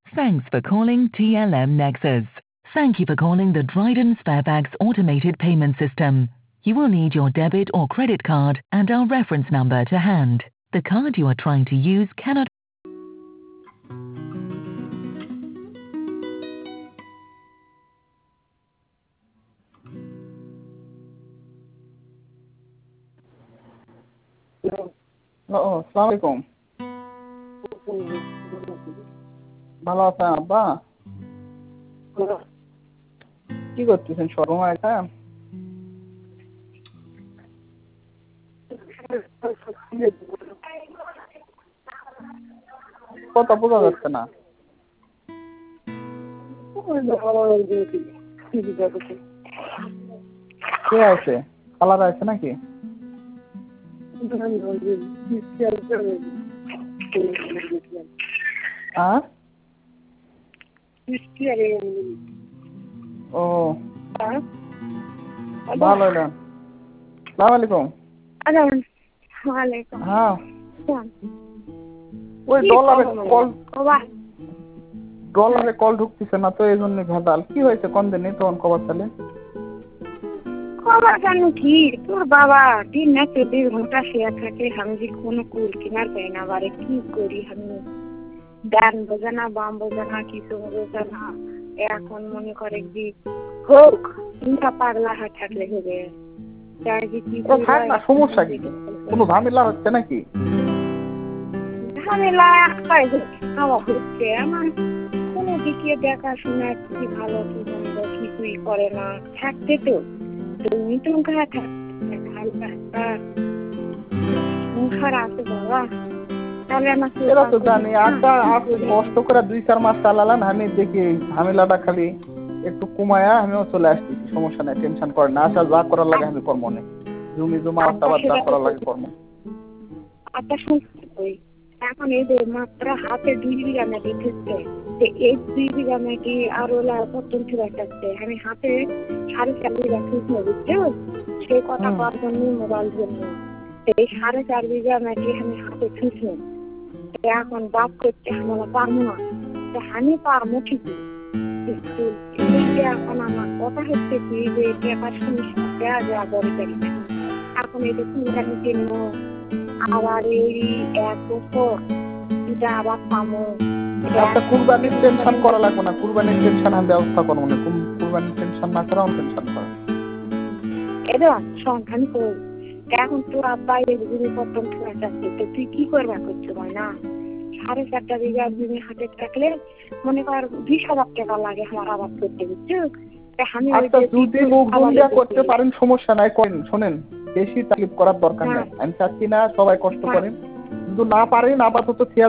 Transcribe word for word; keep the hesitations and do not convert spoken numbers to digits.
Thanks for calling T L M Nexus. Thank you for calling the Dryden Sparebags automated payment system. You will need your debit or credit card and our reference number to hand. The card you are trying to use cannot. আসসালামু আলাইকুম। ভালো আছেন আব্বা? কি করতেছেন শোরুমে এটা? কথা বোঝা যাচ্ছে না। কে আছে? খালারা আছে নাকি? হ্যাঁ? ও ভালো এলেন। সালাম আলাইকুম। হ্যাঁ ওই ডলারে কল ডলারে কল ঢুকতেছে না তো এই জন্য ভেজাল। কি হয়েছে কোন দিনে তখন কবার সালে? খবর জানো কি তোর বাবা দিন না চব্বিশ ঘন্টা শুয়ে থাকে, আমি যে কোনো কুল কিনার পাই না। বারে কি করি আমি, গান বোঝে না, বাম বোঝে না, কিছু বোঝে না। এখন মনে করে যে হোক চিন্তা পাগলা হাত থাকলে হবে। সমস্যা কি? কোনো ঝামেলা হচ্ছে নাকি? ঝামেলা খাওয়া হচ্ছে আমার কোনো দিকে দেখাশোনা কি ভালো কি মন্দ কিছুই করে না। থাকতে তো তুমি তো আছে বাবা, তাহলে আমার এরা তো জানি একটা কষ্ট করে দুই চার মাস চালালাম। আমি দেখি ঝামেলাটা খালি একটু কমায়া আমিও চলে আসতেছি। সমস্যা নেই, টেনশন করেন না। আচ্ছা যা করার লাগে আমি কর্ম নেই, জমি জমা আবার যা করার লাগে কর্ম। আচ্ছা শুনছি এখন এই যে মাত্র হাতে দুই বিঘা মাটি ঠুকছে, এই দুই বিঘা মাটি আরো প্রথম ঠুকাচ্ছে। আমি হাতে সাড়ে চার বিঘা ঠুকছে বুঝছো, সেই কথা করার জন্য মোবাইল জন্য এই সাড়ে চার বিঘা মাটি আমি হাতে ঠুকছি। এখন বাদ করতে আমরা পারবো না, আমি পারবো ঠিকই। এখন আমার কথা হচ্ছে কি যে টাকার সমস্যা দেওয়া দেওয়া দরকারি না। এখন এটা কুরবানির জন্য আবার এই এক বছর এটা আবার পাবো। আচ্ছা কুরবানির টেনশন করা লাগবে না, কুরবানির টেনশন আমি ব্যবস্থা করবো না। কুরবানির টেনশন না করা টেনশন করা এটা সংখ্যান কই। এখন তোর বাইরে যদি প্রথম খেলা যাচ্ছে তো তুই কি করবা করছো না? সাড়ে চারটা বিঘা জমি হাতে থাকলে মনে কর বিশ হাজার টাকা লাগে আমার আবাদ করতে, বুঝছো? যদি মুখ বন্ধ করতে পারেন সমস্যা নাই, করেন। শোনেন বেশি তালিফ করার দরকার নেই, আমি চাচ্ছি না সবাই কষ্ট করেন, কিন্তু না পারেন আপাতত